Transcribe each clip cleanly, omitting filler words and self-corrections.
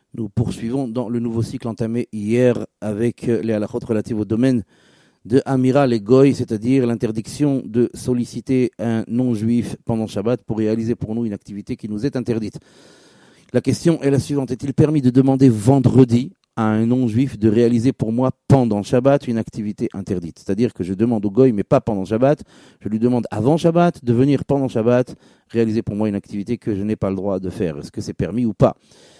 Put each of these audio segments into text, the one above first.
Nous poursuivons dans le nouveau cycle entamé hier avec les halakhot relatives au domaine de Amira les Goy, c'est-à-dire l'interdiction de solliciter un non-juif pendant Shabbat pour réaliser pour nous une activité qui nous est interdite. La question est la suivante: est-il permis de demander vendredi à un non-juif de réaliser pour moi pendant Shabbat une activité interdite? C'est-à-dire que je demande au Goy, mais pas pendant Shabbat, je lui demande avant Shabbat de venir pendant Shabbat réaliser pour moi une activité que je n'ai pas le droit de faire. Est-ce que c'est permis ou pas?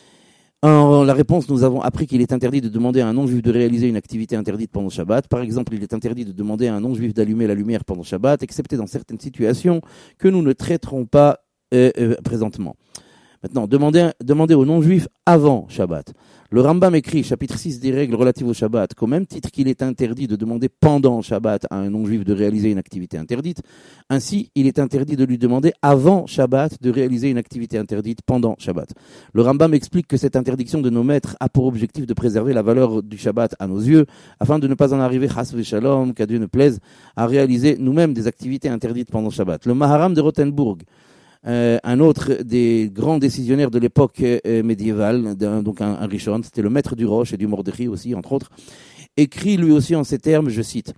En la réponse, nous avons appris qu'il est interdit de demander à un non-juif de réaliser une activité interdite pendant Shabbat. Par exemple, il est interdit de demander à un non-juif d'allumer la lumière pendant Shabbat, excepté dans certaines situations que nous ne traiterons pas présentement. Maintenant, demander aux non-juifs avant Shabbat. Le Rambam écrit, chapitre 6 des règles relatives au Shabbat, qu'au même titre qu'il est interdit de demander pendant Shabbat à un non-juif de réaliser une activité interdite, ainsi il est interdit de lui demander avant Shabbat de réaliser une activité interdite pendant Shabbat. Le Rambam explique que cette interdiction de nos maîtres a pour objectif de préserver la valeur du Shabbat à nos yeux, afin de ne pas en arriver, chas v'shalom, qu'à Dieu ne plaise, à réaliser nous-mêmes des activités interdites pendant Shabbat. Le Maharam de Rothenburg, un autre des grands décisionnaires de l'époque médiévale, donc un Rishon, c'était le maître du Rosh et du Mordechai aussi, entre autres, écrit lui aussi en ces termes, je cite: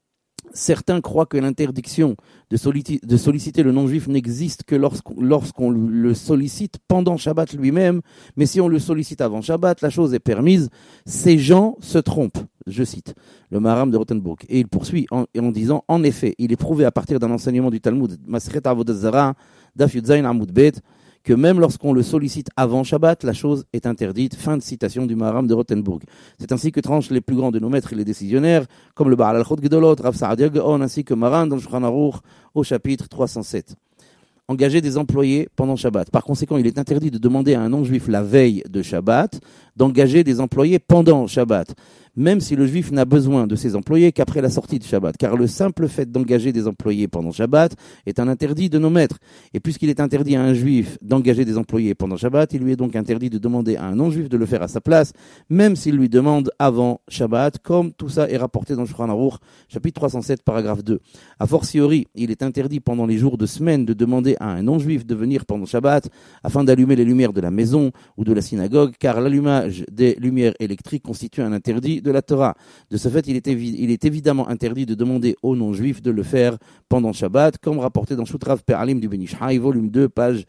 « Certains croient que l'interdiction de solliciter le non-juif n'existe que lorsqu'on le sollicite pendant Shabbat lui-même, mais si on le sollicite avant Shabbat, la chose est permise. Ces gens se trompent. » Je cite le Maharam de Rothenburg. Et il poursuit en disant: « En effet, il est prouvé à partir d'un enseignement du Talmud, Masechet Avodat Zara, Daf Yud Zayin Amud Bet, que même lorsqu'on le sollicite avant Shabbat, la chose est interdite. » Fin de citation du Maharam de Rothenburg. C'est ainsi que tranchent les plus grands de nos maîtres et les décisionnaires, comme le Baal al-Chot Gedolot, Rav Saadia Gaon, ainsi que Maran dans le Shulchan Aruch au chapitre 307. Engager des employés pendant Shabbat. Par conséquent, il est interdit de demander à un non-juif la veille de Shabbat d'engager des employés pendant Shabbat, même si le juif n'a besoin de ces employés qu'après la sortie de Shabbat, car le simple fait d'engager des employés pendant Shabbat est un interdit de nos maîtres. Et puisqu'il est interdit à un juif d'engager des employés pendant Shabbat, il lui est donc interdit de demander à un non-juif de le faire à sa place, même s'il lui demande avant Shabbat, comme tout ça est rapporté dans le Shulchan Aruch, chapitre 307, paragraphe 2. A fortiori, il est interdit pendant les jours de semaine de demander à un non-juif de venir pendant Shabbat afin d'allumer les lumières de la maison ou de la synagogue, car l'allumage des lumières électriques constitue un interdit de la Torah. De ce fait, il est évidemment interdit de demander aux non-juifs de le faire pendant Shabbat, comme rapporté dans Shutrav Pe'alim du Ben Ish Chai, volume 2, page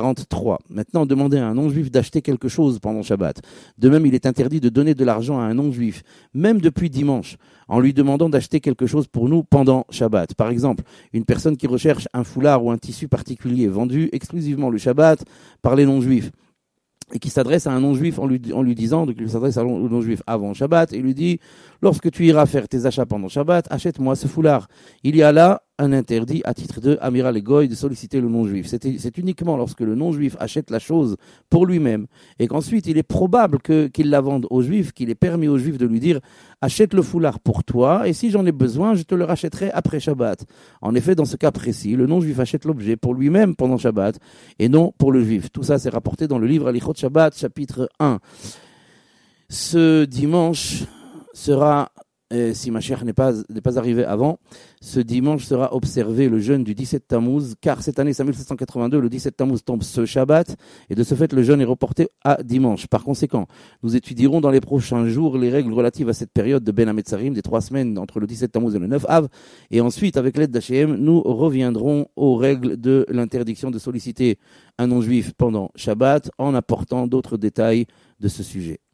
43. Maintenant, demander à un non-juif d'acheter quelque chose pendant Shabbat. De même, il est interdit de donner de l'argent à un non-juif, même depuis dimanche, en lui demandant d'acheter quelque chose pour nous pendant Shabbat. Par exemple, une personne qui recherche un foulard ou un tissu particulier vendu exclusivement le Shabbat par les non-juifs, et qui s'adresse à un non-juif en lui disant, donc il s'adresse à un non-juif avant Shabbat, et lui dit: lorsque tu iras faire tes achats pendant Shabbat, achète-moi ce foulard. Il y a là un interdit à titre de Amira les Goy de solliciter le non-juif. C'est uniquement lorsque le non-juif achète la chose pour lui-même, et qu'ensuite il est probable qu'il la vende aux juifs, qu'il est permis aux juifs de lui dire: achète le foulard pour toi, et si j'en ai besoin, je te le rachèterai après Shabbat. En effet, dans ce cas précis, le non-juif achète l'objet pour lui-même pendant Shabbat, et non pour le juif. Tout ça, c'est rapporté dans le livre Halichot Shabbat, chapitre 1. Ce dimanche sera, si Mashiach n'est pas arrivé avant, ce dimanche sera observé le jeûne du 17 Tammuz, car cette année, 5782, le 17 Tammuz tombe ce Shabbat, et de ce fait, le jeûne est reporté à dimanche. Par conséquent, nous étudierons dans les prochains jours les règles relatives à cette période de Ben Hametzarim, des 3 semaines entre le 17 Tammuz et le 9 Av, et ensuite, avec l'aide d'Hachem, nous reviendrons aux règles de l'interdiction de solliciter un non-juif pendant Shabbat, en apportant d'autres détails de ce sujet.